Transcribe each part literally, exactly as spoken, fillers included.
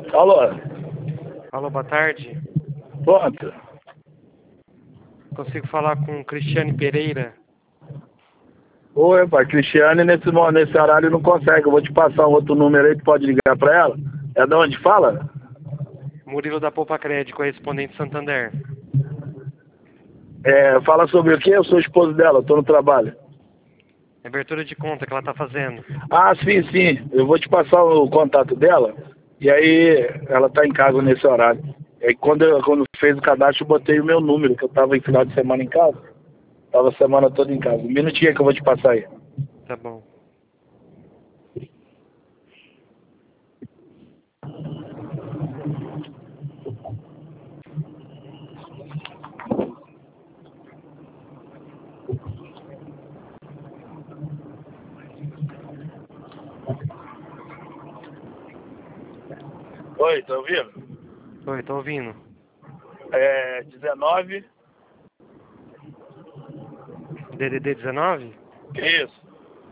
Alô? Alô, boa tarde. Pronto. Consigo falar com Cristiane Pereira? Oi, pai, Cristiane nesse, mo- nesse horário não consegue. Eu vou te passar um outro número aí, tu pode ligar pra ela. É de onde fala? Murilo da Poupa Crédito, correspondente Santander. É, fala sobre o quê? Eu sou esposo dela, eu tô no trabalho. Abertura de conta que ela tá fazendo. Ah, sim, sim. Eu vou te passar o contato dela. E aí, ela tá em casa nesse horário. E aí, quando, eu, quando fez o cadastro, eu botei o meu número, que eu tava em final de semana em casa. Tava a semana toda em casa. Um minutinho que eu vou te passar aí. Tá bom. Oi, tá ouvindo? Oi, tô ouvindo. É dezenove. D D D dezenove? Isso.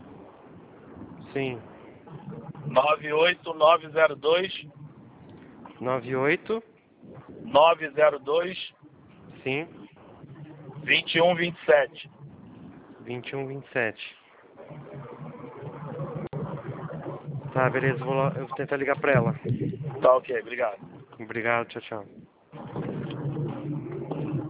Sim. nove oito nove zero dois nove oito? nove zero dois Sim. vinte e um vinte e sete. vinte e um vinte e sete. Tá, beleza. Vou lá, eu vou tentar ligar pra ela. Tá ok, obrigado. Obrigado, tchau, tchau.